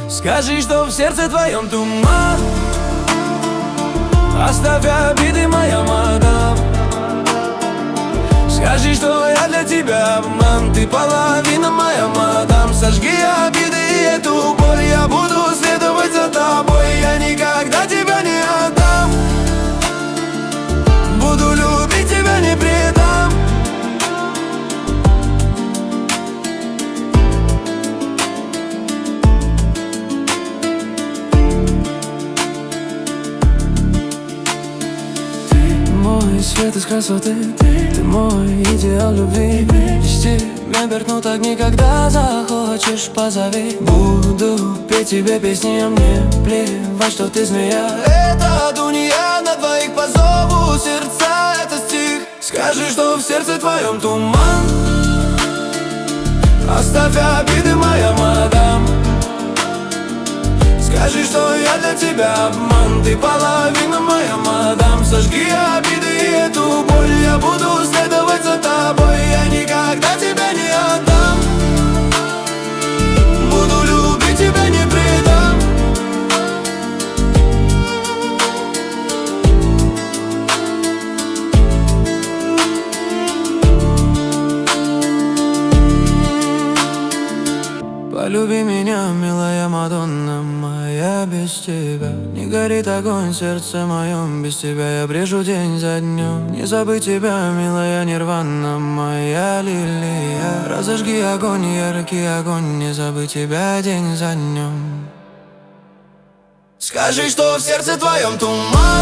Скажи, что в сердце твоем туман. Оставь обиды, моя мадам. Скажи, что я для тебя обман. Ты половина, моя мадам. Сожги обиды и эту боль. Я буду следовать за тобой. Я никогда тебя не отдам. Буду любить тебя, не предам. Мой свет из красоты, ты мой идеал любви. Без тебя меркнут огни, когда захочешь, позови. Буду петь тебе песни, а мне плевать, что ты змея. Это дунья, на двоих позову сердца, это стих. Скажи, что в сердце твоем туман. Оставь обиды, моя мадам. Скажи, что я для тебя обман. Ты половина, моя мадам. Сожги обиды и эту боль. Я буду следовать за тобой. Я никогда тебя не отдам. Буду любить тебя, не предам. Полюби меня, милая Мадонна моя, без тебя не горит огонь в сердце моем. Без тебя я брежу день за днем. Не забыть тебя, милая Нирвана моя лилия. Разожги огонь, яркий огонь. Не забыть тебя день за днем. Скажи, что в сердце твоем туман.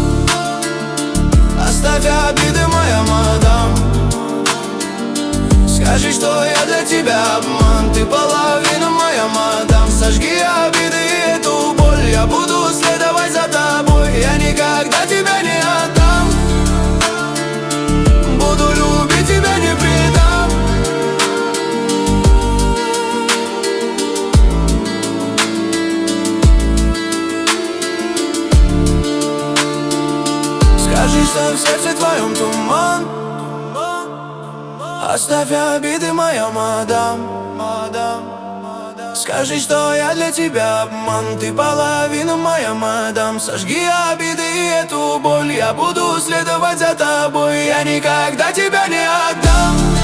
Оставь обиды, моя мадам. Скажи, что я для тебя обман. Ты половина, моя мадам. Сожги обиды и эту боль. Я буду следовать за тобой. Я никогда тебя не отдам. Буду любить тебя, не предам. Скажи, что в сердце твоем туман. Оставь обиды, моя мадам. Скажи, что я для тебя обман. Ты половина, моя мадам. Сожги обиды и эту боль. Я буду следовать за тобой. Я никогда тебя не отдам.